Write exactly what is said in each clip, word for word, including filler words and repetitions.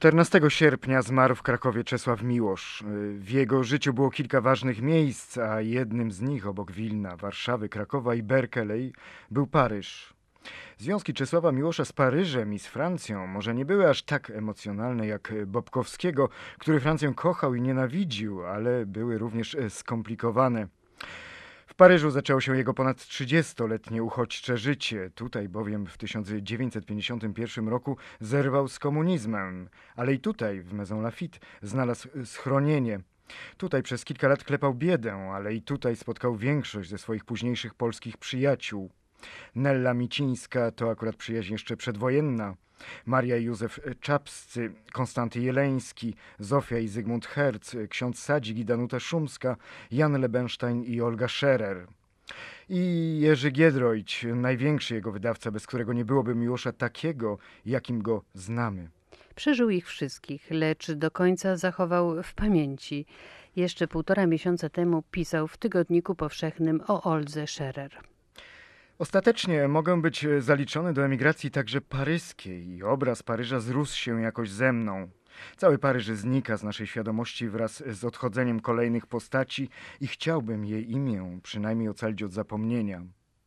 czternastego sierpnia zmarł w Krakowie Czesław Miłosz. W jego życiu było kilka ważnych miejsc, a jednym z nich obok Wilna, Warszawy, Krakowa i Berkeley był Paryż. Związki Czesława Miłosza z Paryżem i z Francją może nie były aż tak emocjonalne jak Bobkowskiego, który Francję kochał i nienawidził, ale były również skomplikowane. W Paryżu zaczęło się jego ponad trzydziestoletnie uchodźcze życie. Tutaj bowiem w tysiąc dziewięćset pięćdziesiątym pierwszym roku zerwał z komunizmem, ale i tutaj w Maison Lafitte znalazł schronienie. Tutaj przez kilka lat klepał biedę, ale i tutaj spotkał większość ze swoich późniejszych polskich przyjaciół. Nella Micińska to akurat przyjaźń jeszcze przedwojenna. Maria i Józef Czapscy, Konstanty Jeleński, Zofia i Zygmunt Herz, ksiądz Sadzik i Danuta Szumska, Jan Lebenstein i Olga Scherer. I Jerzy Giedroyć, największy jego wydawca, bez którego nie byłoby Miłosza takiego, jakim go znamy. Przeżył ich wszystkich, lecz do końca zachował w pamięci. Jeszcze półtora miesiąca temu pisał w Tygodniku Powszechnym o Oldze Scherer. Ostatecznie mogę być zaliczony do emigracji także paryskiej i obraz Paryża zrósł się jakoś ze mną. Cały Paryż znika z naszej świadomości wraz z odchodzeniem kolejnych postaci i chciałbym jej imię przynajmniej ocalić od zapomnienia.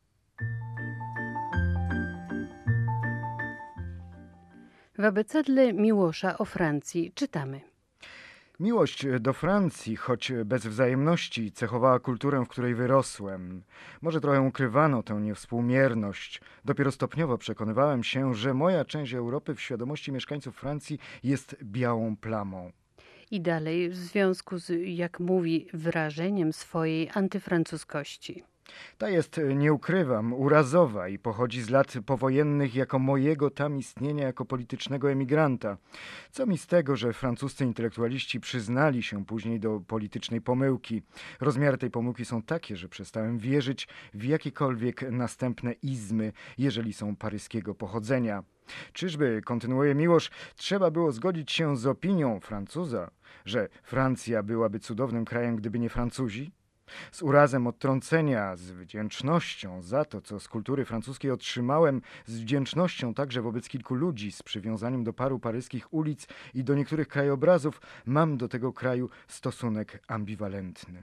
W abecedle Miłosza o Francji czytamy. Miłość do Francji, choć bez wzajemności, cechowała kulturę, w której wyrosłem. Może trochę ukrywano tę niewspółmierność. Dopiero stopniowo przekonywałem się, że moja część Europy w świadomości mieszkańców Francji jest białą plamą. I dalej w związku z, jak mówi, wyrażeniem swojej antyfrancuskości. Ta jest, nie ukrywam, urazowa i pochodzi z lat powojennych jako mojego tam istnienia jako politycznego emigranta. Co mi z tego, że francuscy intelektualiści przyznali się później do politycznej pomyłki. Rozmiary tej pomyłki są takie, że przestałem wierzyć w jakiekolwiek następne izmy, jeżeli są paryskiego pochodzenia. Czyżby, kontynuuje Miłosz, trzeba było zgodzić się z opinią Francuza, że Francja byłaby cudownym krajem, gdyby nie Francuzi? Z urazem odtrącenia, z wdzięcznością za to, co z kultury francuskiej otrzymałem, z wdzięcznością także wobec kilku ludzi, z przywiązaniem do paru paryskich ulic i do niektórych krajobrazów, mam do tego kraju stosunek ambiwalentny.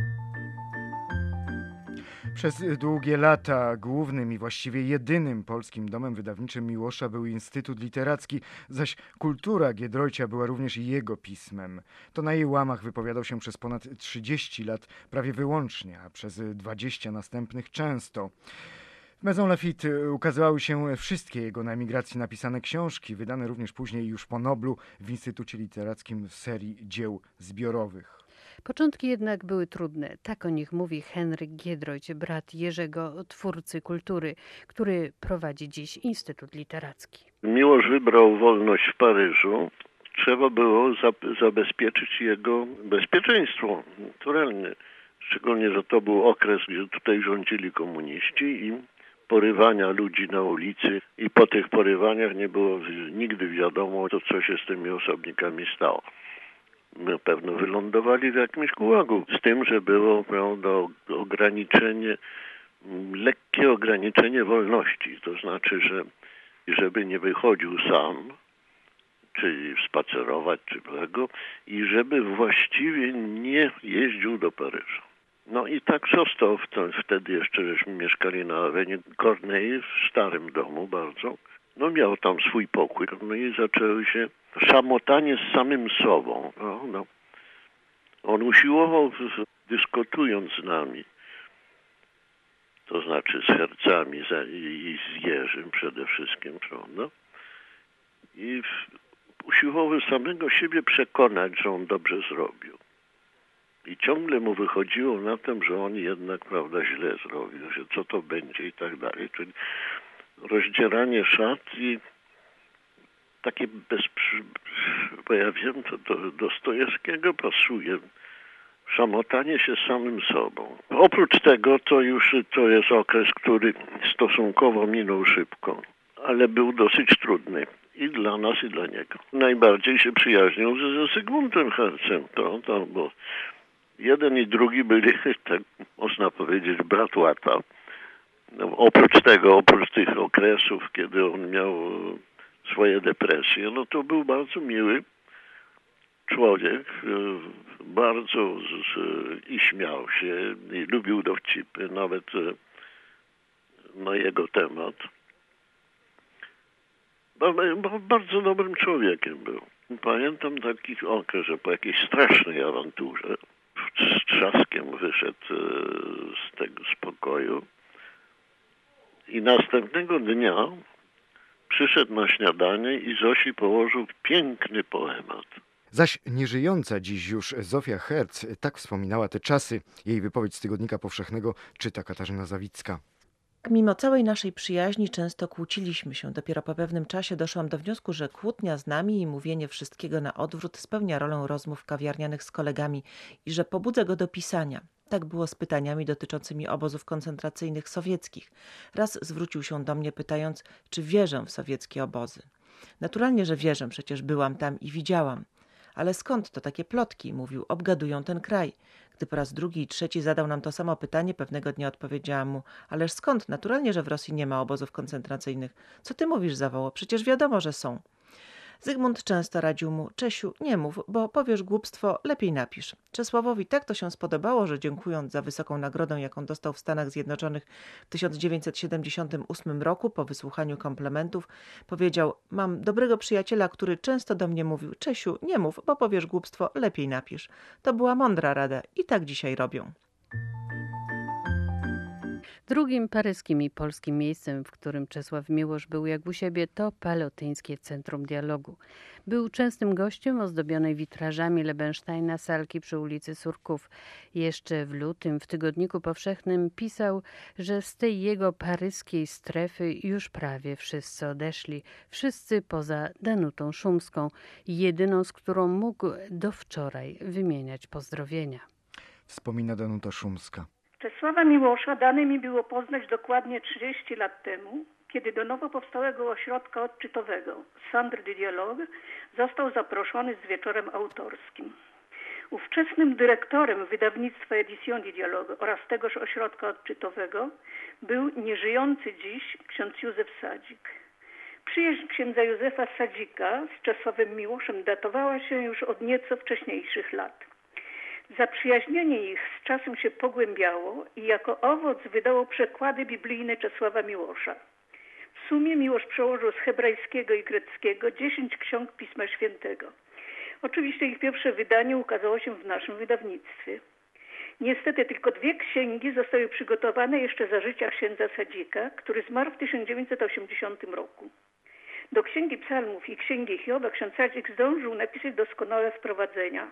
Przez długie lata głównym i właściwie jedynym polskim domem wydawniczym Miłosza był Instytut Literacki, zaś kultura Giedroycia była również jego pismem. To na jej łamach wypowiadał się przez ponad trzydzieści lat prawie wyłącznie, a przez dwadzieścia następnych często. W Maison Lafitte ukazywały się wszystkie jego na emigracji napisane książki, wydane również później już po Noblu w Instytucie Literackim w serii dzieł zbiorowych. Początki jednak były trudne. Tak o nich mówi Henryk Giedroyć, brat Jerzego, twórcy kultury, który prowadzi dziś Instytut Literacki. Miłosz wybrał wolność w Paryżu. Trzeba było zabezpieczyć jego bezpieczeństwo naturalne. Szczególnie, że to był okres, gdzie tutaj rządzili komuniści i porywania ludzi na ulicy. I po tych porywaniach nie było nigdy wiadomo, to co się z tymi osobnikami stało. Na pewno wylądowali w jakimś gułagu. Z tym, że było prawda, ograniczenie, lekkie ograniczenie wolności. To znaczy, że żeby nie wychodził sam, czyli spacerować, czy tego, i żeby właściwie nie jeździł do Paryża. No i tak został. Wtedy jeszcze żeśmy mieszkali na Avenue Corneille w starym domu bardzo. No miał tam swój pokój. No i zaczęły się szamotanie z samym sobą. No, no. On usiłował, dyskutując z nami, to znaczy z hercami i z Jerzym przede wszystkim, prawda? I usiłował samego siebie przekonać, że on dobrze zrobił. I ciągle mu wychodziło na tym, że on jednak, prawda, źle zrobił, że co to będzie i tak dalej. Czyli rozdzieranie szat i takie bez... Bo ja wiem, to do Dostojewskiego pasuje. Szamotanie się samym sobą. Oprócz tego to już to jest okres, który stosunkowo minął szybko, ale był dosyć trudny. I dla nas, i dla niego. Najbardziej się przyjaźnił ze Zygmuntem Hercem. To, to, bo jeden i drugi byli, tak można powiedzieć, brat łata. No, oprócz tego, oprócz tych okresów, kiedy on miał swoje depresje, no to był bardzo miły człowiek, bardzo z, i śmiał się, i lubił dowcipy, nawet na jego temat. Bardzo dobrym człowiekiem był. Pamiętam taki okres, że po jakiejś strasznej awanturze z trzaskiem wyszedł z tego spokoju i następnego dnia przyszedł na śniadanie i Zosi położył piękny poemat. Zaś nieżyjąca dziś już Zofia Herz tak wspominała te czasy. Jej wypowiedź z Tygodnika Powszechnego czyta Katarzyna Zawicka. Mimo całej naszej przyjaźni często kłóciliśmy się. Dopiero po pewnym czasie doszłam do wniosku, że kłótnia z nami i mówienie wszystkiego na odwrót spełnia rolę rozmów kawiarnianych z kolegami i że pobudza go do pisania. Tak było z pytaniami dotyczącymi obozów koncentracyjnych sowieckich. Raz zwrócił się do mnie pytając, czy wierzę w sowieckie obozy. Naturalnie, że wierzę, przecież byłam tam i widziałam. Ale skąd to takie plotki? Mówił, obgadują ten kraj. Gdy po raz drugi i trzeci zadał nam to samo pytanie, pewnego dnia odpowiedziałam mu, ależ skąd? Naturalnie, że w Rosji nie ma obozów koncentracyjnych. Co ty mówisz, zawołał? Przecież wiadomo, że są. Zygmunt często radził mu, Czesiu, nie mów, bo powiesz głupstwo, lepiej napisz. Czesławowi tak to się spodobało, że dziękując za wysoką nagrodę, jaką dostał w Stanach Zjednoczonych w tysiąc dziewięćset siedemdziesiątym ósmym roku, po wysłuchaniu komplementów, powiedział, mam dobrego przyjaciela, który często do mnie mówił, Czesiu, nie mów, bo powiesz głupstwo, lepiej napisz. To była mądra rada i tak dzisiaj robią. Drugim paryskim i polskim miejscem, w którym Czesław Miłosz był jak u siebie, to Palotyńskie Centrum Dialogu. Był częstym gościem ozdobionej witrażami Lebensteina salki przy ulicy Surków. Jeszcze w lutym w Tygodniku Powszechnym pisał, że z tej jego paryskiej strefy już prawie wszyscy odeszli. Wszyscy poza Danutą Szumską, jedyną, z którą mógł do wczoraj wymieniać pozdrowienia. Wspomina Danuta Szumska. Czesława Miłosza dane mi było poznać dokładnie trzydzieści lat temu, kiedy do nowo powstałego ośrodka odczytowego Centre du Dialogue został zaproszony z wieczorem autorskim. Ówczesnym dyrektorem wydawnictwa Edition du Dialogue oraz tegoż ośrodka odczytowego był nieżyjący dziś ksiądz Józef Sadzik. Przyjaźń księdza Józefa Sadzika z Czesławem Miłoszem datowała się już od nieco wcześniejszych lat. Zaprzyjaźnienie ich z czasem się pogłębiało i jako owoc wydało przekłady biblijne Czesława Miłosza. W sumie Miłosz przełożył z hebrajskiego i greckiego dziesięć ksiąg Pisma Świętego. Oczywiście ich pierwsze wydanie ukazało się w naszym wydawnictwie. Niestety tylko dwie księgi zostały przygotowane jeszcze za życia księdza Sadzika, który zmarł w tysiąc dziewięćset osiemdziesiątym roku. Do Księgi Psalmów i Księgi Hioba ksiądz Sadzik zdążył napisać doskonałe wprowadzenia.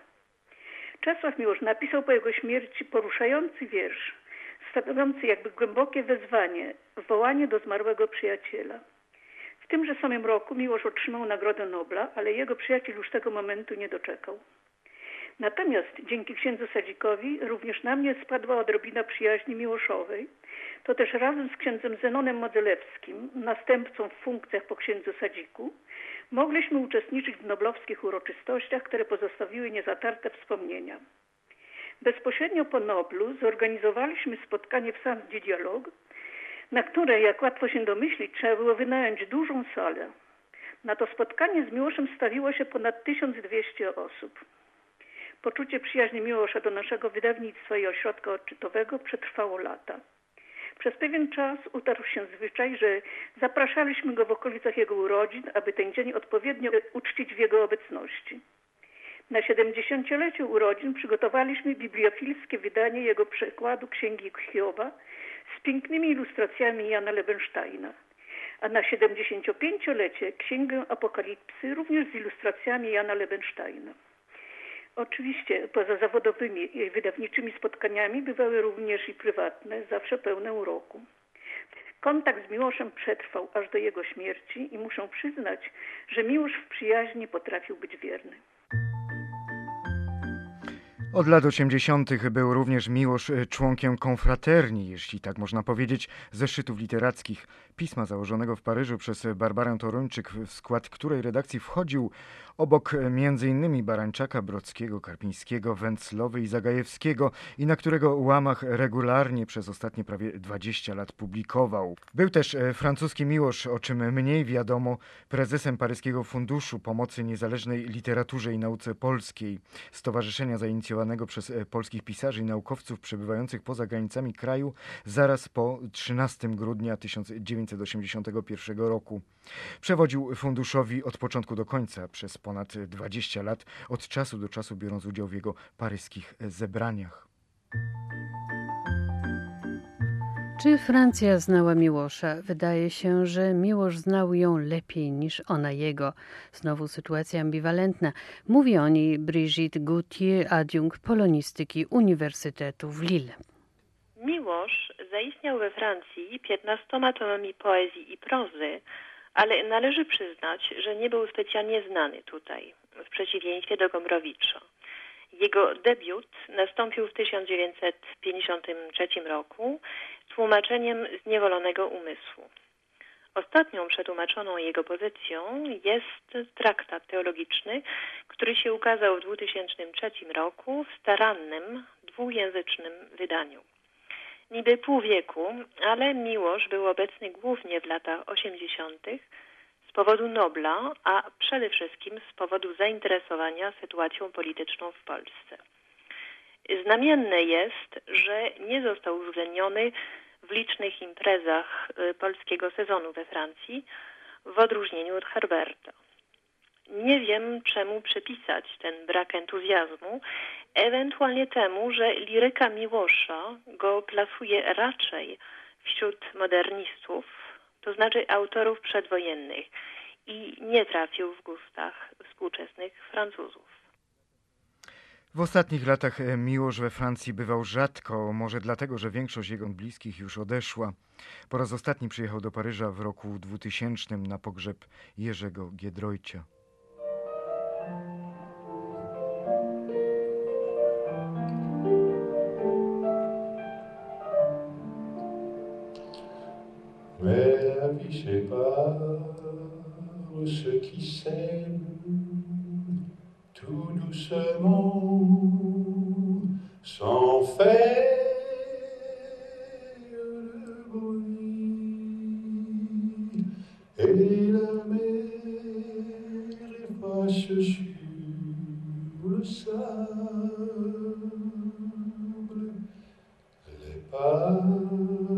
Czesław Miłosz napisał po jego śmierci poruszający wiersz, stanowiący jakby głębokie wezwanie, wołanie do zmarłego przyjaciela. W tymże samym roku Miłosz otrzymał Nagrodę Nobla, ale jego przyjaciel już tego momentu nie doczekał. Natomiast dzięki księdzu Sadzikowi również na mnie spadła odrobina przyjaźni miłoszowej. To też razem z księdzem Zenonem Modzelewskim, następcą w funkcjach po księdzu Sadziku, mogliśmy uczestniczyć w noblowskich uroczystościach, które pozostawiły niezatarte wspomnienia. Bezpośrednio po Noblu zorganizowaliśmy spotkanie w Centre du Dialogue, na które, jak łatwo się domyślić, trzeba było wynająć dużą salę. Na to spotkanie z Miłoszem stawiło się ponad tysiąc dwieście osób. Poczucie przyjaźni Miłosza do naszego wydawnictwa i ośrodka odczytowego przetrwało lata. Przez pewien czas utarł się zwyczaj, że zapraszaliśmy go w okolicach jego urodzin, aby ten dzień odpowiednio uczcić w jego obecności. Na siedemdziesięciolecie urodzin przygotowaliśmy bibliofilskie wydanie jego przekładu Księgi Hioba z pięknymi ilustracjami Jana Lebensteina, a na siedemdziesięciopięciolecie Księgę Apokalipsy również z ilustracjami Jana Lebensteina. Oczywiście poza zawodowymi i wydawniczymi spotkaniami bywały również i prywatne, zawsze pełne uroku. Kontakt z Miłoszem przetrwał aż do jego śmierci i muszę przyznać, że Miłosz w przyjaźni potrafił być wierny. Od lat osiemdziesiątych był również Miłosz członkiem konfraterni, jeśli tak można powiedzieć, zeszytów literackich, pisma założonego w Paryżu przez Barbarę Toruńczyk, w skład której redakcji wchodził obok między innymi Barańczaka, Brodzkiego, Karpińskiego, Węclowy i Zagajewskiego i na którego łamach regularnie przez ostatnie prawie dwadzieścia lat publikował. Był też francuski Miłosz, o czym mniej wiadomo, prezesem Paryskiego Funduszu Pomocy Niezależnej Literaturze i Nauce Polskiej, stowarzyszenia zainicjowanego przez polskich pisarzy i naukowców przebywających poza granicami kraju zaraz po trzynastego grudnia tysiąc dziewięćset osiemdziesiątego pierwszego roku. Przewodził funduszowi od początku do końca przez ponad dwadzieścia lat, od czasu do czasu biorąc udział w jego paryskich zebraniach. Czy Francja znała Miłosza? Wydaje się, że Miłosz znał ją lepiej niż ona jego. Znowu sytuacja ambiwalentna. Mówi o niej Brigitte Gauthier, adiunkt polonistyki Uniwersytetu w Lille. Miłosz zaistniał we Francji piętnastoma tomami poezji i prozy, ale należy przyznać, że nie był specjalnie znany tutaj, w przeciwieństwie do Gombrowicza. Jego debiut nastąpił w tysiąc dziewięćset pięćdziesiątym trzecim roku tłumaczeniem Zniewolonego umysłu. Ostatnią przetłumaczoną jego pozycją jest traktat teologiczny, który się ukazał w dwutysięcznym trzecim roku w starannym, dwujęzycznym wydaniu. Niby pół wieku, ale Miłosz był obecny głównie w latach osiemdziesiątych z powodu Nobla, a przede wszystkim z powodu zainteresowania sytuacją polityczną w Polsce. Znamienne jest, że nie został uwzględniony w licznych imprezach polskiego sezonu we Francji, w odróżnieniu od Herberta. Nie wiem, czemu przypisać ten brak entuzjazmu, ewentualnie temu, że liryka Miłosza go plasuje raczej wśród modernistów, to znaczy autorów przedwojennych, i nie trafił w gustach współczesnych Francuzów. W ostatnich latach Miłosz we Francji bywał rzadko, może dlatego, że większość jego bliskich już odeszła. Po raz ostatni przyjechał do Paryża w roku dwutysięcznym na pogrzeb Jerzego Giedroycia. Mais la vie sépare ceux qui s'aiment tout doucement, sans faire de bruit, et la mer efface sur le sable les pas